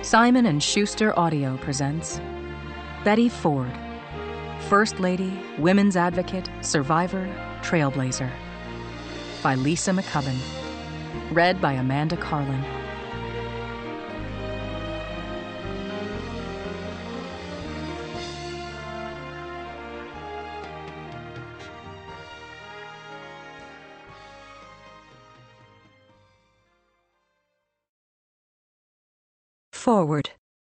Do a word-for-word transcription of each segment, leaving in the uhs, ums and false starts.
Simon and Schuster Audio presents Betty Ford, First Lady, Women's Advocate, Survivor, Trailblazer, by Lisa McCubbin. Read by Amanda Carlin. Forward.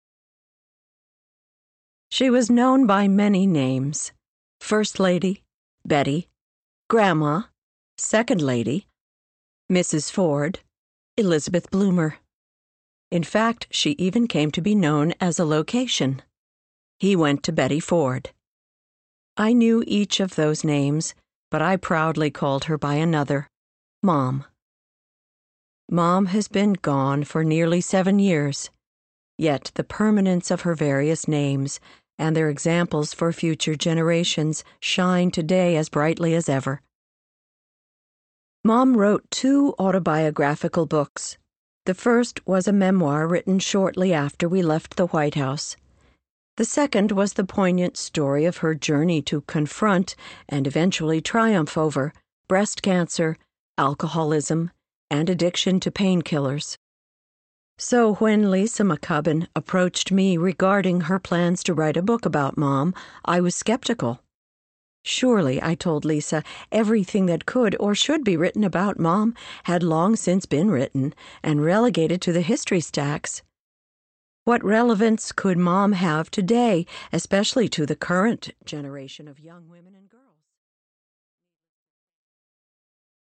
She was known by many names: First Lady, Betty, Grandma, Second Lady, Missus Ford, Elizabeth Bloomer. In fact, she even came to be known as a location. He went to Betty Ford. I knew each of those names, but I proudly called her by another, Mom. Mom has been gone for nearly seven years. Yet the permanence of her various names and their examples for future generations shine today as brightly as ever. Mom wrote two autobiographical books. The first was a memoir written shortly after we left the White House. The second was the poignant story of her journey to confront and eventually triumph over breast cancer, alcoholism, and addiction to painkillers. So when Lisa McCubbin approached me regarding her plans to write a book about Mom, I was skeptical. Surely, I told Lisa, everything that could or should be written about Mom had long since been written and relegated to the history stacks. What relevance could Mom have today, especially to the current generation of young women and girls?